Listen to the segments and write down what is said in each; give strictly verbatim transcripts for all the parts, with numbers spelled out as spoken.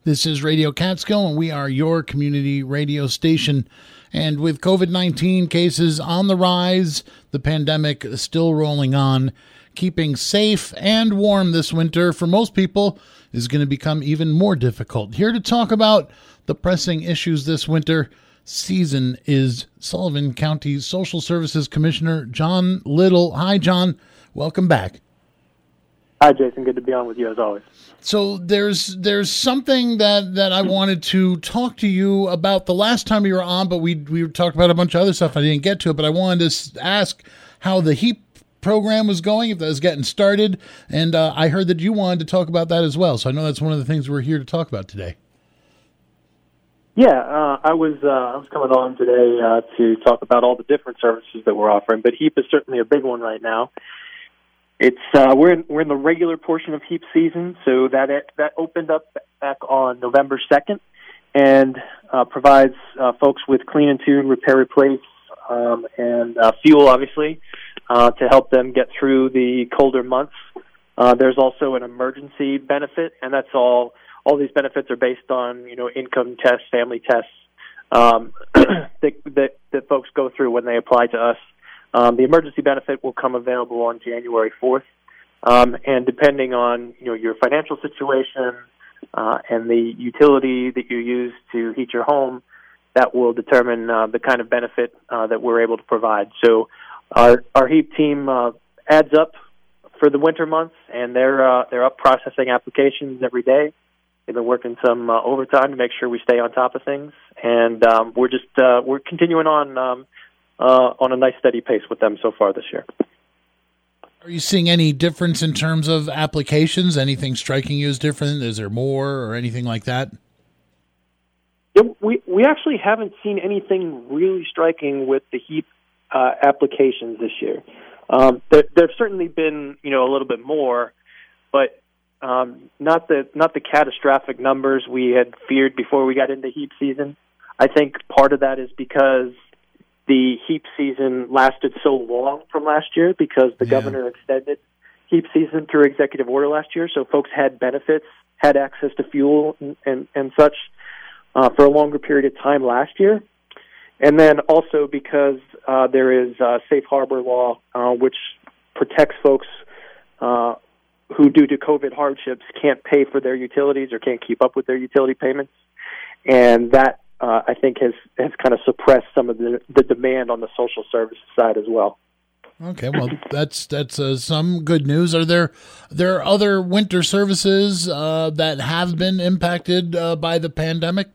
This is Radio Catskill, and we are your community radio station. And with COVID nineteen cases on the rise, the pandemic is still rolling on, keeping safe and warm this winter for most people is going to become even more difficult. Here to talk about the pressing issues this winter season is Sullivan County Social Services Commissioner John Little. Hi, John. Welcome back. Hi, Jason. Good to be on with you as always. So there's there's something that, that I wanted to talk to you about the last time you were on, but we we talked about a bunch of other stuff. I didn't get to it, but I wanted to ask how the HEAP program was going, if that was getting started, and uh, I heard that you wanted to talk about that as well. So I know that's one of the things we're here to talk about today. Yeah, uh, I was uh, I was coming on today uh, to talk about all the different services that we're offering, but HEAP is certainly a big one right now. It's uh, we're in, we're in the regular portion of HEAP season, so that it, that opened up back on November second, and uh, provides uh, folks with clean and tune, repair, replace, um, and uh, fuel, obviously, uh, to help them get through the colder months. Uh, there's also an emergency benefit, and that's all. All these benefits are based on you know income tests, family tests um, that, that that folks go through when they apply to us. Um, the emergency benefit will come available on January fourth, um, and depending on you know your financial situation uh, and the utility that you use to heat your home, that will determine uh, the kind of benefit uh, that we're able to provide. So, our our HEAP team uh, adds up for the winter months, and they're uh, they're up processing applications every day. They've been working some uh, overtime to make sure we stay on top of things, and um, we're just uh, we're continuing on. Um, Uh, on a nice steady pace with them so far this year. Are you seeing any difference in terms of applications? Anything striking you as different? Is there more or anything like that? Yeah, we we actually haven't seen anything really striking with the HEAP uh, applications this year. Um, there there've certainly been you know a little bit more, but um, not the not the catastrophic numbers we had feared before we got into HEAP season. I think part of that is because the HEAP season lasted so long from last year because the yeah. governor extended HEAP season through executive order last year, so folks had benefits, had access to fuel and, and, and such uh, for a longer period of time last year. And then also because uh, there is uh, safe harbor law, uh, which protects folks uh, who, due to COVID hardships, can't pay for their utilities or can't keep up with their utility payments. And that Uh, I think has, has kind of suppressed some of the, the demand on the social services side as well. Okay, well, that's that's uh, some good news. Are there there are other winter services uh, that have been impacted uh, by the pandemic?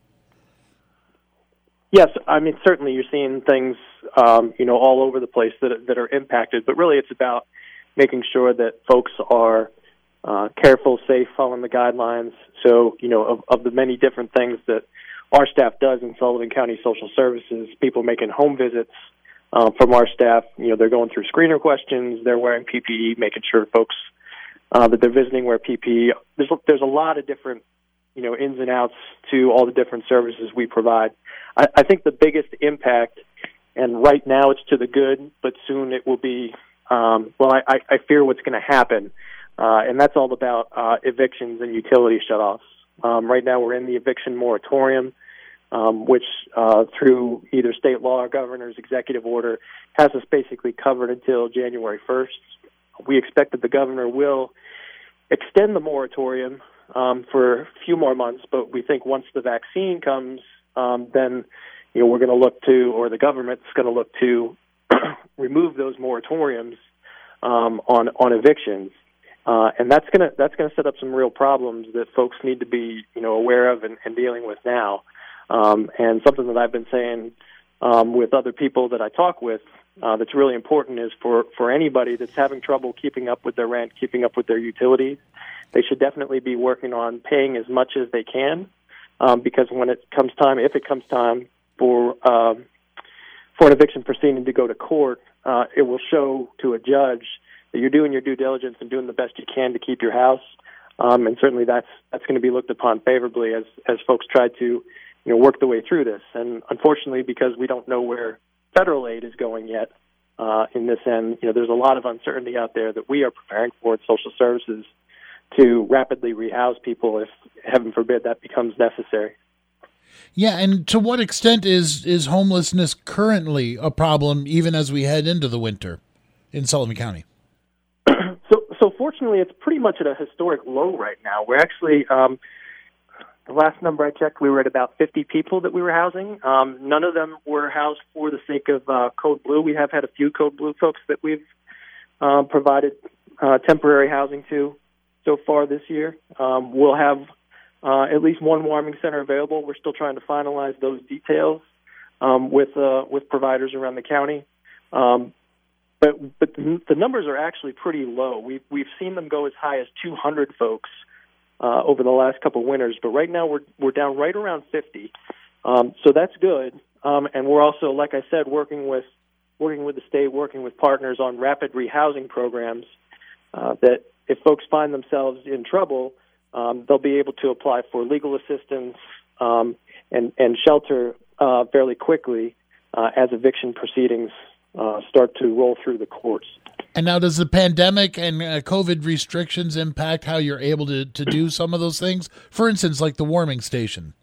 Yes, I mean certainly you're seeing things um, you know all over the place that that are impacted, but really it's about making sure that folks are uh, careful, safe, following the guidelines. So you know of, of the many different things that our staff does in Sullivan County Social Services, people making home visits uh, from our staff. You know, they're going through screener questions. They're wearing P P E, making sure folks uh, that they're visiting wear P P E. There's there's a lot of different, you know, ins and outs to all the different services we provide. I, I think the biggest impact, and right now it's to the good, but soon it will be. Um, well, I, I fear what's going to happen, uh, and that's all about uh, evictions and utility shutoffs. Um, right now we're in the eviction moratorium. Um, which, uh, through either state law or governor's executive order, has us basically covered until January first. We expect that the governor will extend the moratorium um, for a few more months, but we think once the vaccine comes, um, then you know we're going to look to, or the government's going to look to, remove those moratoriums um, on on evictions, uh, and that's going to that's going to set up some real problems that folks need to be you know aware of and, and dealing with now. Um, and something that I've been saying um, with other people that I talk with uh, that's really important is for, for anybody that's having trouble keeping up with their rent, keeping up with their utilities, they should definitely be working on paying as much as they can um, because when it comes time, if it comes time for um, for an eviction proceeding to go to court, uh, it will show to a judge that you're doing your due diligence and doing the best you can to keep your house. Um, and certainly that's that's going to be looked upon favorably as, as folks try to you know, work the way through this. And unfortunately, because we don't know where federal aid is going yet uh, in this end, you know, there's a lot of uncertainty out there that we are preparing for at social services to rapidly rehouse people if, heaven forbid, that becomes necessary. Yeah, and to what extent is, is homelessness currently a problem even as we head into the winter in Sullivan County? so, so fortunately, it's pretty much at a historic low right now. We're actually, um, the last number I checked, we were at about fifty people that we were housing. Um, none of them were housed for the sake of uh, Code Blue. We have had a few Code Blue folks that we've uh, provided uh, temporary housing to so far this year. Um, we'll have uh, at least one warming center available. We're still trying to finalize those details um, with uh, with providers around the county. Um, but but the, the numbers are actually pretty low. We've we've seen them go as high as two hundred folks uh, over the last couple of winters. But right now we're we're down right around fifty. Um, so that's good. Um, and we're also, like I said, working with working with the state, working with partners on rapid rehousing programs uh, that if folks find themselves in trouble, um, they'll be able to apply for legal assistance um, and, and shelter uh, fairly quickly uh, as eviction proceedings uh, start to roll through the courts. And now, does the pandemic and uh, COVID restrictions impact how you're able to, to do some of those things? For instance, like the warming station.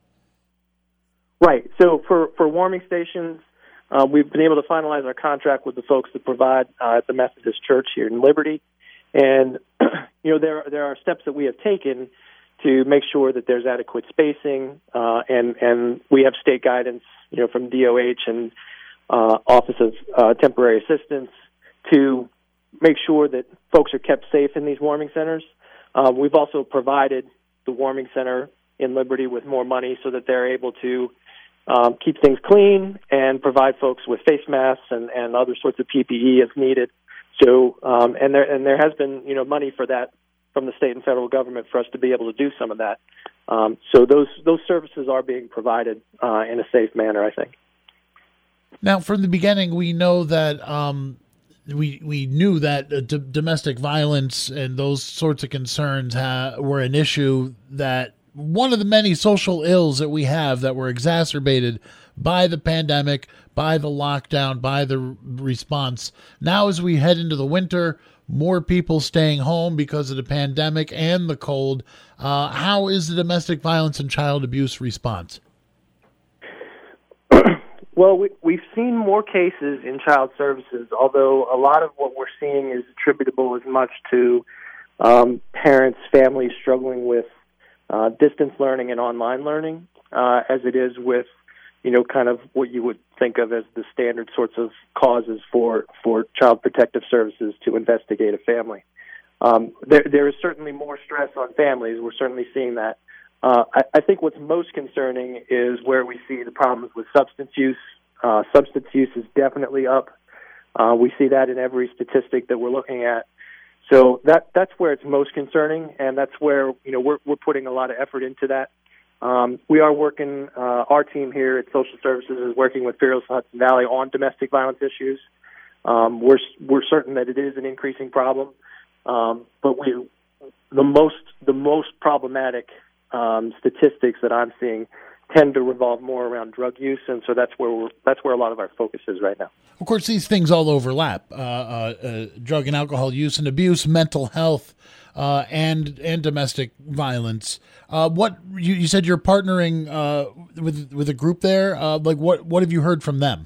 Right. So for, for warming stations, uh, we've been able to finalize our contract with the folks that provide uh, at the Methodist Church here in Liberty. And, you know, there there are steps that we have taken to make sure that there's adequate spacing, uh, and, and we have state guidance, you know, from D O H and uh, Office of uh, Temporary Assistance to make sure that folks are kept safe in these warming centers. Uh, we've also provided the warming center in Liberty with more money so that they're able to um, keep things clean and provide folks with face masks and, and other sorts of P P E as needed. So, um, and there and there has been, you know, money for that from the state and federal government for us to be able to do some of that. Um, so those those services are being provided uh, in a safe manner, I think. Now, from the beginning, we know that um, we we knew that uh, d- domestic violence and those sorts of concerns ha- were an issue, that one of the many social ills that we have that were exacerbated by the pandemic, by the lockdown, by the r- response. Now, as we head into the winter, more people staying home because of the pandemic and the cold. Uh, how is the domestic violence and child abuse response? Well, we, we've seen more cases in child services, although a lot of what we're seeing is attributable as much to um, parents, families struggling with uh, distance learning and online learning uh, as it is with, you know, kind of what you would think of as the standard sorts of causes for, for child protective services to investigate a family. Um, there, there is certainly more stress on families. We're certainly seeing that. Uh, I, I think what's most concerning is where we see the problems with substance use. Uh, substance use is definitely up. Uh, we see that in every statistic that we're looking at. So that that's where it's most concerning, and that's where, you know, we're we're putting a lot of effort into that. Um, we are working. Uh, our team here at Social Services is working with Fearless Hudson Valley on domestic violence issues. Um, we're we're certain that it is an increasing problem, um, but we the most the most problematic um, statistics that I'm seeing tend to revolve more around drug use, and so that's where we're, that's where a lot of our focus is right now. Of course, these things all overlap: uh, uh, uh, drug and alcohol use and abuse, mental health, uh, and and domestic violence. Uh, what you, you said you're partnering uh, with with a group there. Uh, like what what have you heard from them?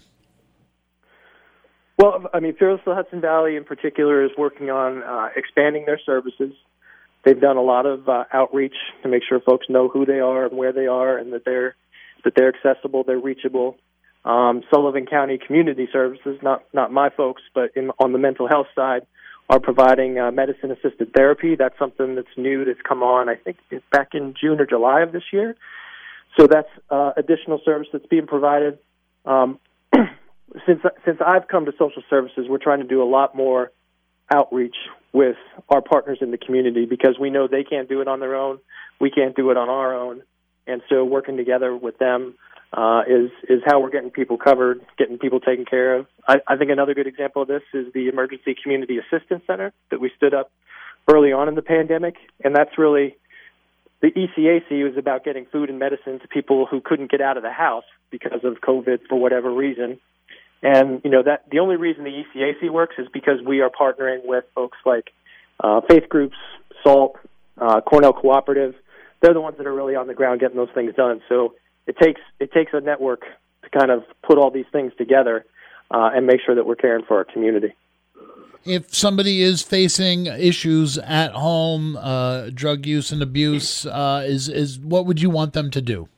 Well, I mean, Fearless Hudson Valley in particular is working on uh, expanding their services. They've done a lot of uh, outreach to make sure folks know who they are and where they are, and that they're that they're accessible, they're reachable. Um, Sullivan County Community Services, not not my folks, but in, on the mental health side, are providing uh, medicine-assisted therapy. That's something that's new that's come on, I think, back in June or July of this year. So that's uh, additional service that's being provided. Um, since since I've come to social services, we're trying to do a lot more outreach with our partners in the community because we know they can't do it on their own. We can't do it on our own. And so working together with them uh, is is how we're getting people covered, getting people taken care of. I, I think another good example of this is the Emergency Community Assistance Center that we stood up early on in the pandemic. And that's really, the E C A C was about getting food and medicine to people who couldn't get out of the house because of COVID for whatever reason. And, you know, that the only reason the E C A C works is because we are partnering with folks like uh, faith groups, SALT, uh, Cornell Cooperative. They're the ones that are really on the ground getting those things done. So it takes it takes a network to kind of put all these things together uh, and make sure that we're caring for our community. If somebody is facing issues at home, uh, drug use and abuse, uh, is is what would you want them to do?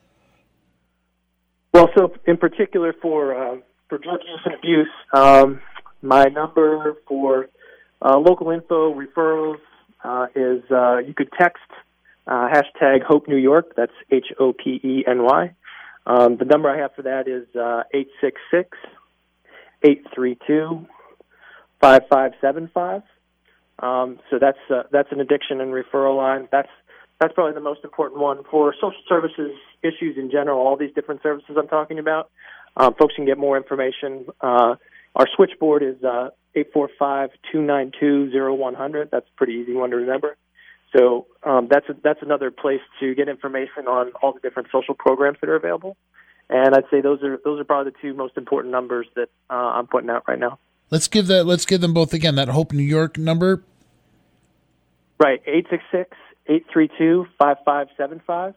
Well, so in particular for uh, for drug use and abuse, um, my number for uh, local info referrals uh, is uh, you could text uh, hashtag Hope New York. That's H O P E N Y. Um, the number I have for that is uh, eight six six, eight three two, five five seven five. Um, so that's uh, that's an addiction and referral line. That's that's probably the most important one for social services issues in general. All these different services I'm talking about, um, folks can get more information. Uh, our switchboard is uh, eight four five, two nine two, zero one zero zero. That's a pretty easy one to remember. So um, that's a, that's another place to get information on all the different social programs that are available. And I'd say those are those are probably the two most important numbers that uh, I'm putting out right now. Let's give that. Let's give them both again. That Hope New York number. Right, eight six six, eight three two, five five seven five.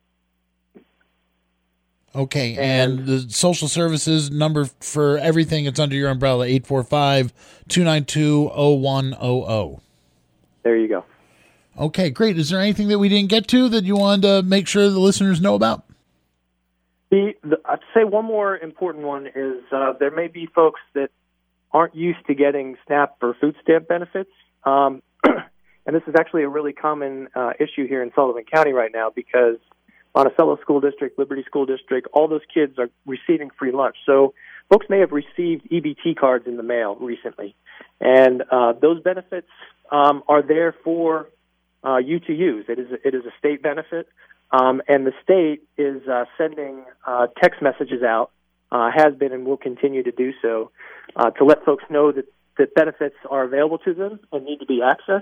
Okay, and, and the social services number for everything that's under your umbrella, eight four five, two nine two, zero one zero zero. There you go. Okay, great. Is there anything that we didn't get to that you wanted to make sure the listeners know about? The, the, I'd say one more important one is uh, there may be folks that aren't used to getting SNAP or food stamp benefits. Um, and this is actually a really common uh, issue here in Sullivan County right now because Monticello School District, Liberty School District, all those kids are receiving free lunch. So folks may have received E B T cards in the mail recently. And uh, those benefits um, are there for uh, you to use. It is, it is a state benefit. Um, and the state is uh, sending uh, text messages out, uh, has been and will continue to do so, uh, to let folks know that, that benefits are available to them and need to be accessed.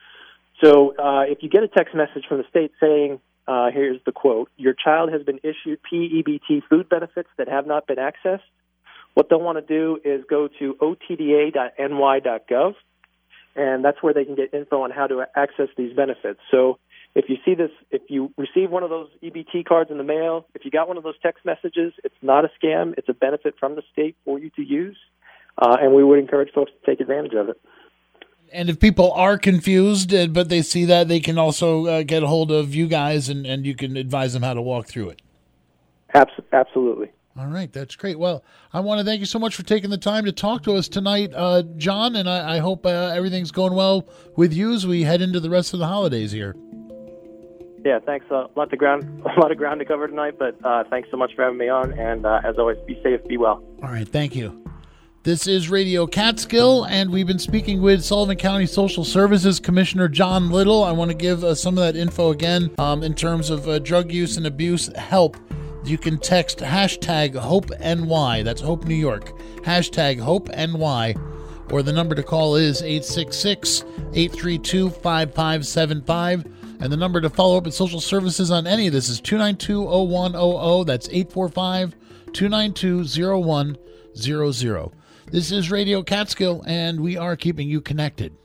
So uh, if you get a text message from the state saying, uh, here's the quote, your child has been issued P E B T food benefits that have not been accessed, what they'll want to do is go to O T D A dot N Y dot gov, and that's where they can get info on how to access these benefits. So if you see this, if you receive one of those E B T cards in the mail, if you got one of those text messages, it's not a scam. It's a benefit from the state for you to use, uh, and we would encourage folks to take advantage of it. And if people are confused, uh, but they see that, they can also uh, get a hold of you guys, and, and you can advise them how to walk through it. Abs- absolutely. All right, that's great. Well, I want to thank you so much for taking the time to talk to us tonight, uh, John, and I, I hope uh, everything's going well with you as we head into the rest of the holidays here. Yeah, thanks. A lot of ground, a lot of ground to cover tonight, but uh, thanks so much for having me on. And uh, as always, be safe, be well. All right, thank you. This is Radio Catskill, and we've been speaking with Sullivan County Social Services Commissioner John Little. I want to give uh, some of that info again um, in terms of uh, drug use and abuse help. You can text hashtag HopeNY. That's Hope New York. Hashtag HopeNY. Or the number to call is eight six six, eight three two, five five seven five. And the number to follow up with social services on any of this is two nine two, zero one zero zero. That's eight four five, two nine two, zero one zero zero. This is Radio Catskill, and we are keeping you connected.